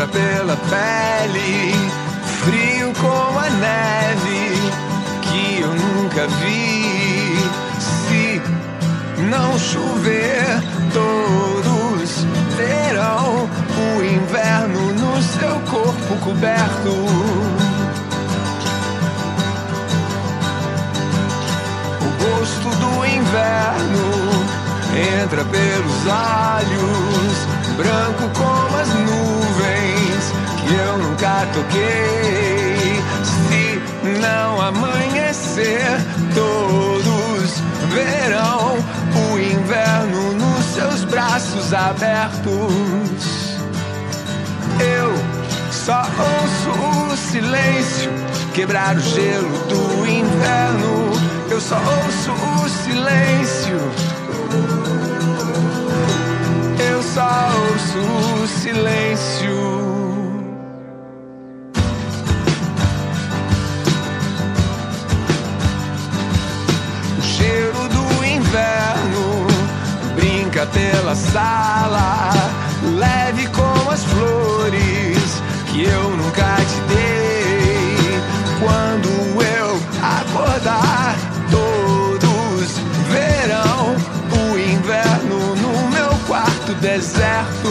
entra pela pele, frio como a neve que eu nunca vi. Se não chover, todos verão o inverno no seu corpo coberto. O gosto do inverno entra pelos olhos, branco como as nuvens que eu nunca toquei. Se não amanhecer, todos verão o inverno nos seus braços abertos. Eu só ouço o silêncio quebrar o gelo do inverno. Eu só ouço o silêncio. Eu só ouço o silêncio. O cheiro do inverno brinca pela sala, leve como as flores que eu nunca te dei. Quando eu acordar, todos verão o inverno no meu quarto deserto.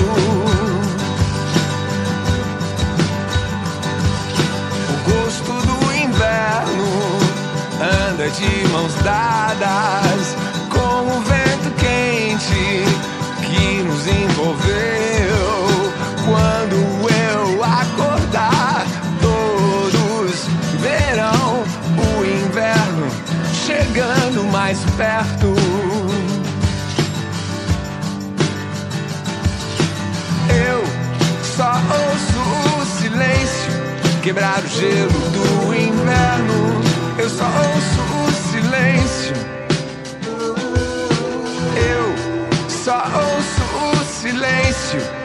O gosto do inverno anda de mãos dadas com o vento quente que nos envolveu. Quando eu acordar, todos verão o inverno chegando mais perto. Eu só ouço o silêncio quebrar o gelo do inverno. Eu só ouço o silêncio. Eu só ouço o silêncio